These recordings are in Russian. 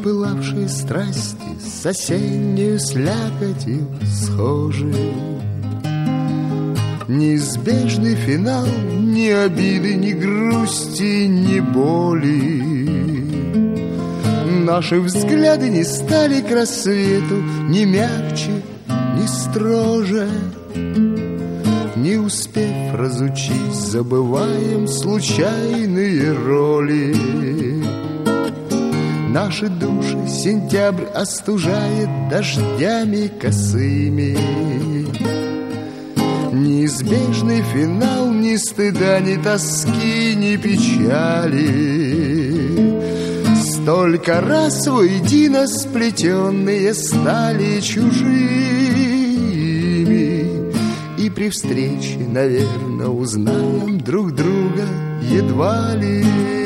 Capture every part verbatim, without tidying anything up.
пылавшие страсти с осеннею слякотью схожи. Неизбежный финал, ни обиды, ни грусти, ни боли. Наши взгляды не стали к рассвету ни мягче, ни строже. Не успев разучить, забываем случайные роли. Наши души сентябрь остужает дождями косыми. Неизбежный финал, ни стыда, ни тоски, ни печали. Столько раз воедино сплетенные стали чужими. И при встрече, наверное, узнаем друг друга едва ли.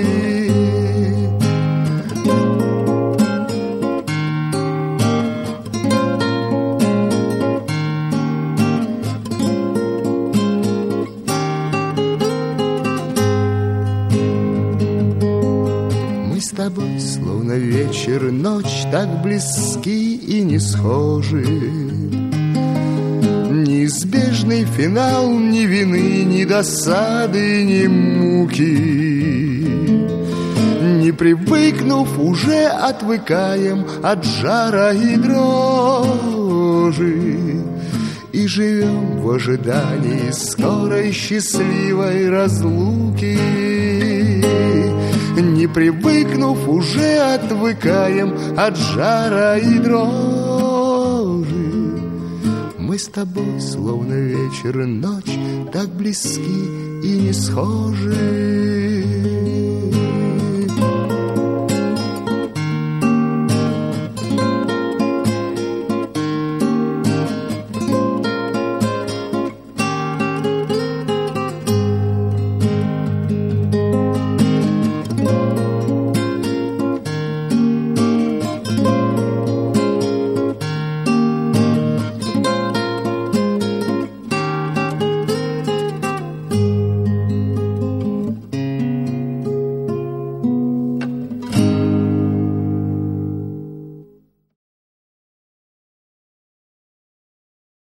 С тобой, словно вечер и ночь, так близки и не схожи. Неизбежный финал, ни вины, ни досады, ни муки. Не привыкнув, уже отвыкаем от жара и дрожи. И живем в ожидании скорой счастливой разлуки. Не привыкнув, уже отвыкаем от жара и дрожи. Мы с тобой, словно вечер и ночь, так близки и не схожи.